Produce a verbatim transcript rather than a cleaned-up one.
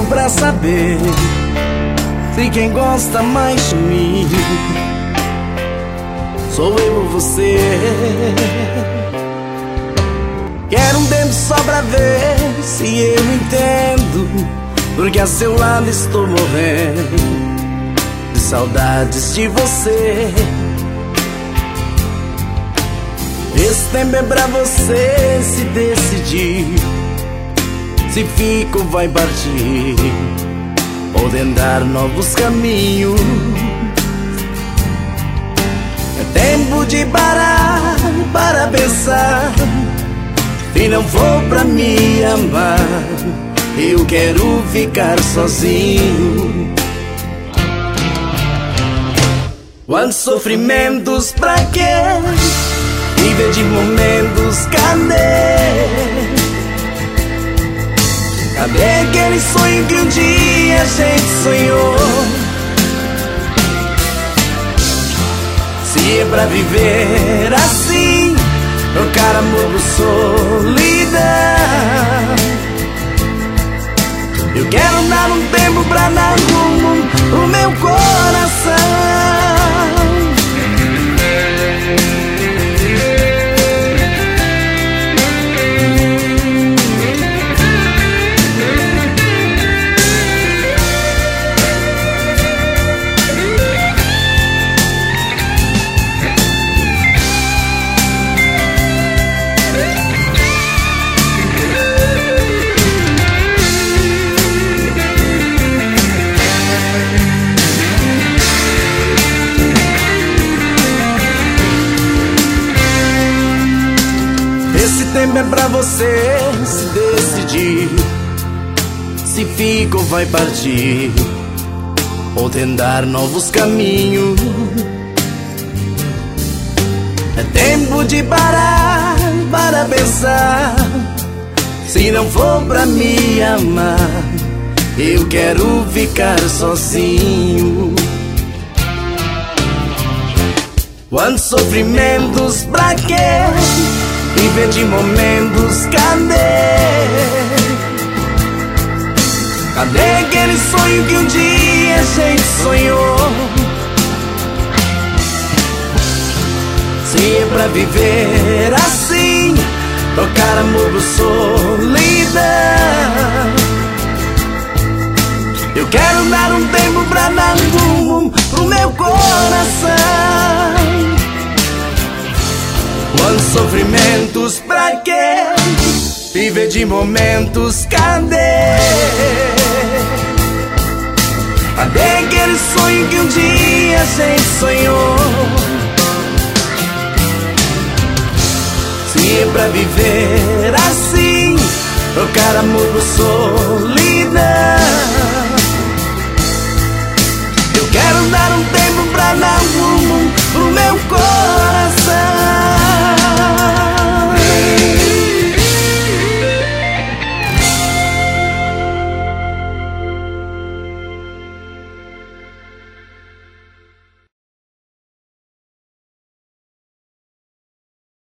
pra saber se quem gosta mais de mim sou eu ou você. Quero um tempo só pra ver se eu entendo, porque a seu lado estou morrendo de saudades de você. Esse tempo é pra você se decidir, se fico vai partir ou tentar novos caminhos. É tempo de parar para pensar, se não for pra me amar, eu quero ficar sozinho. Quantos sofrimentos, pra quê? Viver de momentos, cadê? Cadê aquele sonho que um dia a gente sonhou? Se é pra viver assim, trocar amor por solidão, eu quero dar um tempo pra dar rumo pro meu coração. Esse tempo é pra você se decidir, se fica ou vai partir, ou tentar novos caminhos. É tempo de parar para pensar, se não for pra me amar, eu quero ficar sozinho. Quantos sofrimentos, pra quê? Viver de momentos, cadê? Cadê aquele sonho que um dia a gente sonhou? Se é pra viver assim, tocar amor por solidão, eu quero dar um tempo pra dar rumo pro meu coração. Quantos sofrimentos, pra quê? Viver de momentos, cadê? Cadê aquele sonho que um dia a gente sonhou? Se é pra viver assim, trocar amor por solidão,